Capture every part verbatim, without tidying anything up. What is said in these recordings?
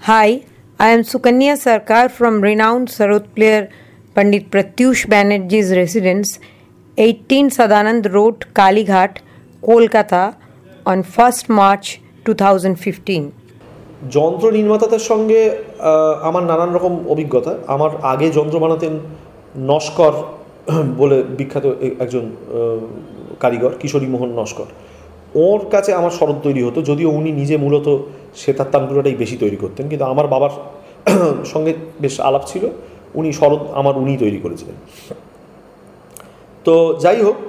Hi, I am Sukanya Sarkar from renowned Sarod player Pandit Pratyush Banerjee's residence, eighteen Sadanand Road, Kalighat, Kolkata on first March twenty fifteen. যন্ত্র নির্মাতাদের সঙ্গে আমার নানান রকম অভিজ্ঞতা। আমার আগে যন্ত্র বানাতেন নস্কর বলে বিখ্যাত একজন কারিগর, কিশোরী মোহন নস্কর। ওর কাছে আমার শরৎ তৈরি হতো, যদিও উনি নিজে মূলত সেতার তানপুরাটাই বেশি তৈরি করতেন, কিন্তু আমার বাবার সঙ্গে বেশ আলাপ ছিল, উনি শরৎ আমার উনিই তৈরি করেছিলেন। তো যাই হোক,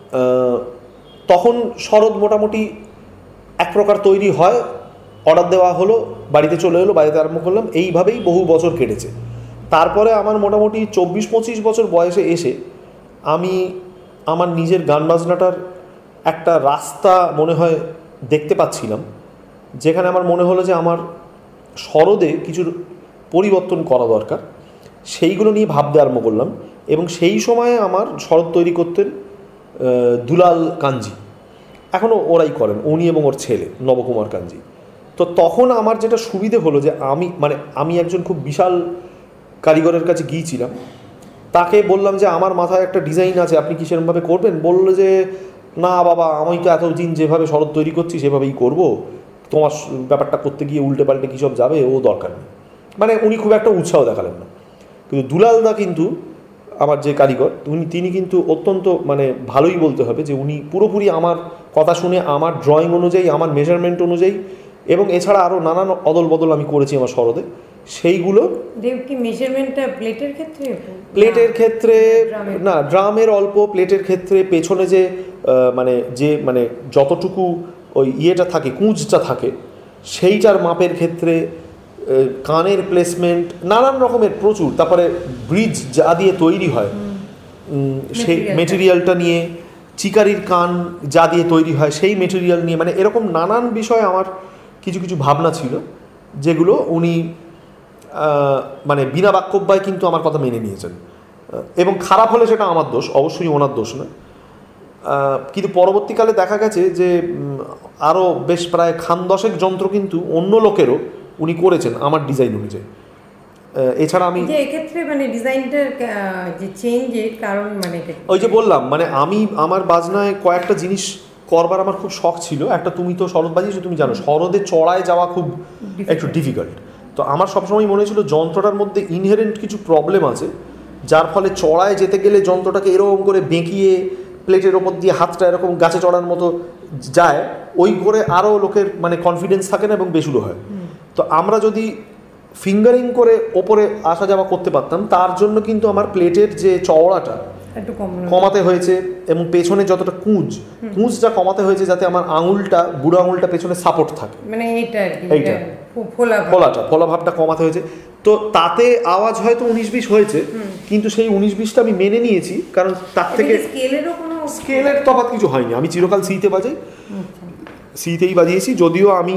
তখন শরৎ মোটামুটি এক প্রকার তৈরি হয়, অর্ডার দেওয়া হলো, বাড়িতে চলে এলো, বাড়িতে আরম্ভ করলাম, এইভাবেই বহু বছর কেটেছে। তারপরে আমার মোটামুটি চব্বিশ পঁচিশ বছর বয়সে এসে আমি আমার নিজের গান বাজনাটার একটা রাস্তা মনে হয় দেখতে পাচ্ছিলাম, যেখানে আমার মনে হলো যে আমার সরদে কিছু পরিবর্তন করা দরকার। সেইগুলো নিয়ে ভাবতে আরম্ভ করলাম, এবং সেই সময়ে আমার সরদ তৈরি করতেন দুলাল কাঞ্জি, এখনও ওরাই করেন, উনি এবং ওর ছেলে নবকুমার কাঞ্জি। তো তখন আমার যেটা সুবিধে হলো যে আমি মানে আমি একজন খুব বিশাল কারিগরের কাছে গিয়েছিলাম, তাকে বললাম যে আমার মাথায় একটা ডিজাইন আছে, আপনি কি সেরকমভাবে করবেন? বললো যে না বাবা, আমি তো এতদিন যেভাবে শরৎ তৈরি করছি সেভাবেই করব, তোমার ব্যাপারটা করতে গিয়ে উল্টে পাল্টে কী সব যাবে, ও দরকার নেই। মানে উনি খুব একটা উৎসাহ দেখালেন না। কিন্তু দুলালদা কিন্তু আমার যে কারিগর, উনি তিনি কিন্তু অত্যন্ত মানে ভালোই বলতে হবে যে উনি পুরোপুরি আমার কথা শুনে আমার ড্রয়িং অনুযায়ী, আমার মেজারমেন্ট অনুযায়ী, এবং এছাড়া আরও নানান অদল বদল আমি করেছি আমার শরদে, সেইগুলো মেজারমেন্টটা প্লেটের ক্ষেত্রে প্লেটের ক্ষেত্রে না, ড্রামের অল্প, প্লেটের ক্ষেত্রে পেছনে যে মানে যে মানে যতটুকু ওই ইয়েটা থাকে, কুঁজটা থাকে, সেইটার মাপের ক্ষেত্রে, কানের প্লেসমেন্ট, নানান রকমের প্রচুর। তারপরে ব্রিজ যা দিয়ে তৈরি হয় সেই মেটেরিয়ালটা নিয়ে, চিকারির কান যা দিয়ে তৈরি হয় সেই মেটেরিয়াল নিয়ে, মানে এরকম নানান বিষয়ে আমার কিছু কিছু ভাবনা ছিল, যেগুলো উনি মানে বিনা বাক্যব্যয় কিন্তু আমার কথা মেনে নিয়েছেন। এবং খারাপ হলে সেটা আমার দোষ, অবশ্যই ওনার দোষ না। কিন্তু পরবর্তীকালে দেখা গেছে যে আরও বেশ প্রায় খান দশেক যন্ত্র কিন্তু অন্য লোকেরও উনি করেছেন আমার ডিজাইন অনুযায়ী। এছাড়া আমি এক্ষেত্রে মানে ডিজাইনটার যে চেঞ্জের কারণ মানে ওই যে বললাম, মানে আমি আমার বাজনায় কয়েকটা জিনিস করবার আমার খুব শখ ছিল। একটা, তুমি তো শরৎ বাজিয়েছো, তুমি জানো শরদে চড়ায় যাওয়া খুব একটু ডিফিকাল্ট। তো আমার সবসময় মনে হয়েছিল যন্ত্রটার মধ্যে ইনহেরেন্ট কিছু প্রবলেম আছে, যার ফলে চড়ায় যেতে গেলে যন্ত্রটাকে এরকম করে বেঁকিয়ে প্লেটের ওপর দিয়ে হাতটা এরকম গাছে চড়ার মতো যায়, ওই করে আরও লোকের মানে কনফিডেন্স থাকে না এবং বেসুরো হয়। তো আমরা যদি ফিঙ্গারিং করে ওপরে আসা যাওয়া করতে পারতাম, তার জন্য কিন্তু আমার প্লেটের যে চওড়াটা কমাতে হয়েছে, এবং পেছনে যতটা কুঁজ কুঁজটা কমাতে হয়েছে, যাতে আমার আঙুলটা, বুড়ো আঙুলটা পেছনে সাপোর্ট থাকে, মানে এইটা এইটা ফোলাটা ফোলা ভাবটা কমাতে হয়েছে। তো তাতে আওয়াজ হয়তো উনিশ বিশ হয়েছে, কিন্তু সেই উনিশ বিশটা আমি মেনে নিয়েছি, কারণ তার থেকে স্কেলের তফাৎ কিছু হয়নি। আমি চিরকাল সিতে বাজাই, সিতেই বাজিয়েছি। যদিও আমি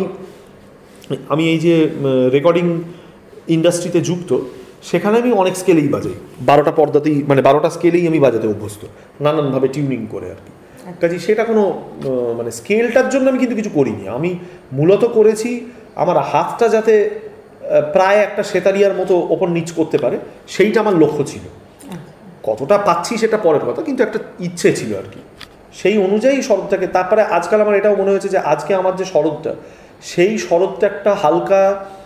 আমি এই যে রেকর্ডিং ইন্ডাস্ট্রিতে যুক্ত, সেখানে আমি অনেক স্কেলেই বাজাই, বারোটা পর্দাতেই মানে বারোটা স্কেলেই আমি বাজাতে অভ্যস্ত, নানানভাবে টিউনিং করে আর কি। কাজে সেটা কোনো মানে স্কেলটার জন্য আমি কিন্তু কিছু করিনি। আমি মূলত করেছি আমার হাতটা যাতে প্রায় একটা সেতারিয়ার মতো ওপর নিচ করতে পারে, সেইটা আমার লক্ষ্য ছিল। কতটা পাচ্ছি সেটা পরের কথা, কিন্তু একটা ইচ্ছে ছিল আর কি, সেই অনুযায়ী শরৎটাকে। তারপরে আজকাল আমার এটাও মনে হয়েছে যে আজকে আমার যে শরৎটা, সেই শরৎটা একটা হালকা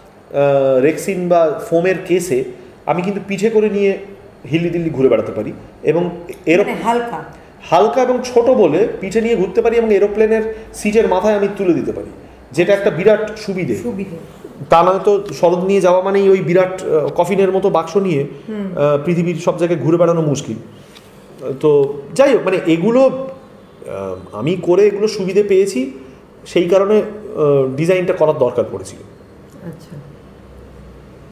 রেক্সিন বা ফোমের কেসে আমি কিন্তু পিঠে করে নিয়ে হিল্লি দিল্লি ঘুরে বেড়াতে পারি, এবং এরকম হালকা হালকা এবং ছোট বলে পিঠে নিয়ে ঘুরতে পারি, এবং এরোপ্লেনের সিটের মাথায় আমি তুলে দিতে পারি, যেটা একটা বিরাট সুবিধে। তা নয়তো শরৎ নিয়ে যাওয়া মানেই ওই বিরাট কফিনের মতো বাক্স নিয়ে পৃথিবীর সব জায়গায় ঘুরে বেড়ানো মুশকিল। তো যাই হোক, মানে এগুলো আমি করে এগুলো সুবিধে পেয়েছি, সেই কারণে ডিজাইনটা করার দরকার পড়েছিল। আচ্ছা।